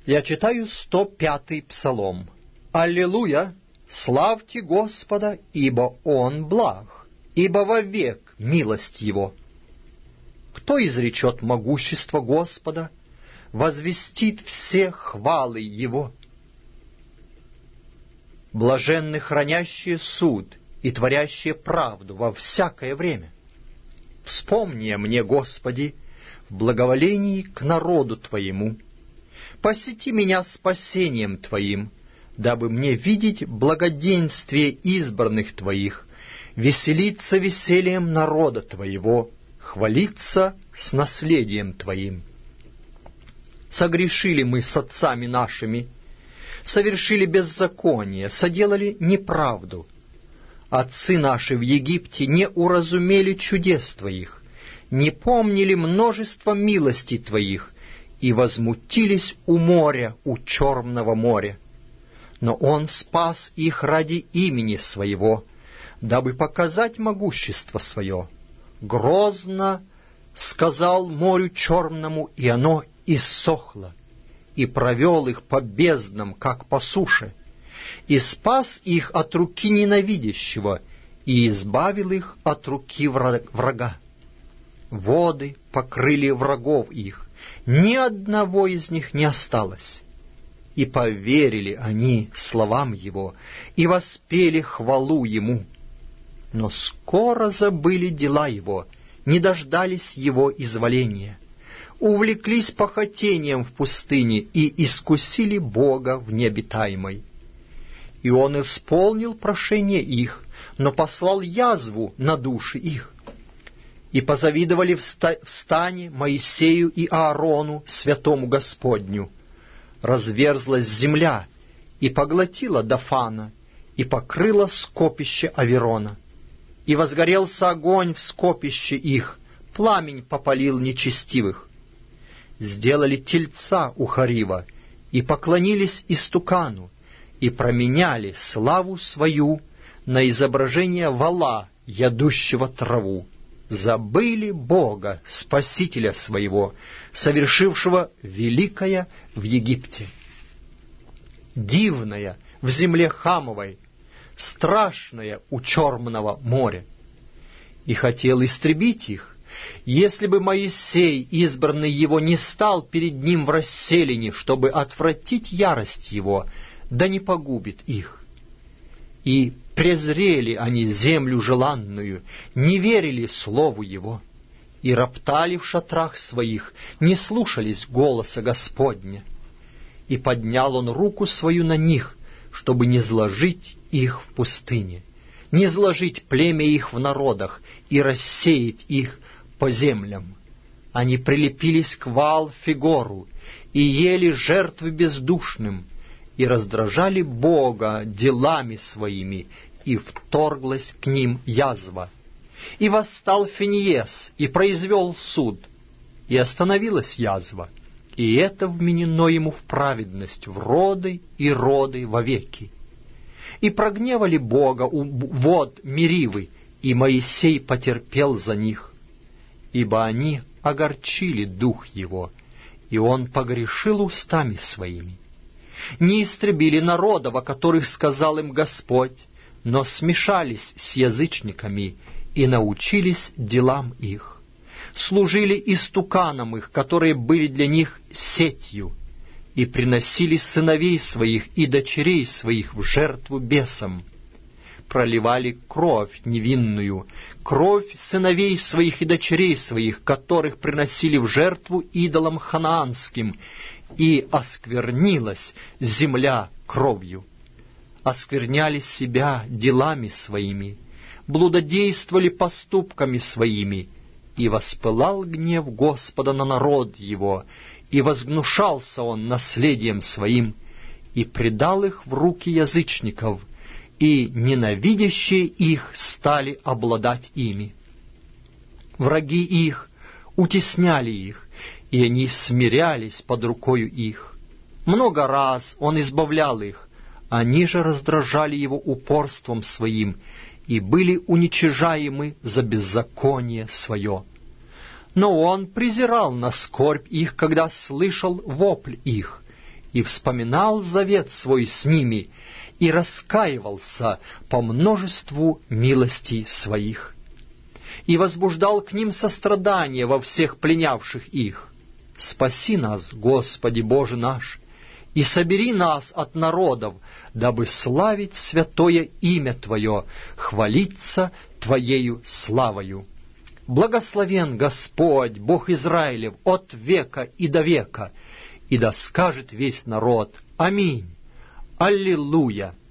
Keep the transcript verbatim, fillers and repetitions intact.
Я читаю сто пятый псалом. Аллилуйя! Славьте Господа, ибо Он благ, ибо вовек милость Его. Кто изречет могущество Господа, возвестит все хвалы Его? Блаженны хранящие суд и творящие правду во всякое время. Вспомни мне, Господи, в благоволении к народу Твоему. Посети меня спасением Твоим, дабы мне видеть благоденствие избранных Твоих, веселиться весельем народа Твоего, хвалиться с наследием Твоим. Согрешили мы с отцами нашими, совершили беззаконие, соделали неправду. Отцы наши в Египте не уразумели чудес Твоих, не помнили множество милостей Твоих, и возмутились у моря, у Черного моря. Но Он спас их ради имени Своего, дабы показать могущество Свое. Грозно сказал морю Черному, и оно иссохло, и провел их по безднам, как по суше, и спас их от руки ненавидящего, и избавил их от руки врага. Воды покрыли врагов их, ни одного из них не осталось. И поверили они словам Его, и воспели хвалу Ему. Но скоро забыли дела Его, не дождались Его изволения, увлеклись похотением в пустыне и искусили Бога в необитаемой. И Он исполнил прошение их, но послал язву на души их. И позавидовали в стане Моисею и Аарону, святому Господню. Разверзлась земля, и поглотила Дафана, и покрыла скопище Аверона. И возгорелся огонь в скопище их, пламень попалил нечестивых. Сделали тельца у Харива, и поклонились истукану, и променяли славу свою на изображение вола, ядущего траву. Забыли Бога, Спасителя своего, совершившего великое в Египте, дивное в земле Хамовой, страшное у Черного моря. И хотел истребить их, если бы Моисей, избранный его, не стал перед ним в расселине, чтобы отвратить ярость его, да не погубит их. И презрели они землю желанную, не верили слову его, и роптали в шатрах своих, не слушались голоса Господня. И поднял он руку свою на них, чтобы не зложить их в пустыне, не зложить племя их в народах и рассеять их по землям. Они прилепились к Ваал-Фегору и ели жертвы бездушным, и раздражали Бога делами своими, и вторглась к ним язва. И восстал Финиес, и произвел суд, и остановилась язва, и это вменено ему в праведность, в роды и роды вовеки. И прогневали Бога у вод Меривы, и Моисей потерпел за них, ибо они огорчили дух его, и он погрешил устами своими. Не истребили народов, о которых сказал им Господь, но смешались с язычниками и научились делам их. Служили истуканам их, которые были для них сетью, и приносили сыновей своих и дочерей своих в жертву бесам. Проливали кровь невинную, кровь сыновей своих и дочерей своих, которых приносили в жертву идолам ханаанским, и осквернилась земля кровью. Оскверняли себя делами своими, блудодействовали поступками своими, и воспылал гнев Господа на народ его, и возгнушался он наследием своим, и предал их в руки язычников, и ненавидящие их стали обладать ими. Враги их утесняли их, и они смирялись под рукою их. Много раз он избавлял их, они же раздражали его упорством своим, и были уничижаемы за беззаконие свое. Но он презирал на скорбь их, когда слышал вопль их, и вспоминал завет свой с ними, и раскаивался по множеству милостей своих, и возбуждал к ним сострадание во всех пленявших их. Спаси нас, Господи Боже наш, и собери нас от народов, дабы славить святое имя Твое, хвалиться Твоею славою. Благословен Господь, Бог Израилев, от века и до века, и да скажет весь народ: Аминь. Аллилуйя!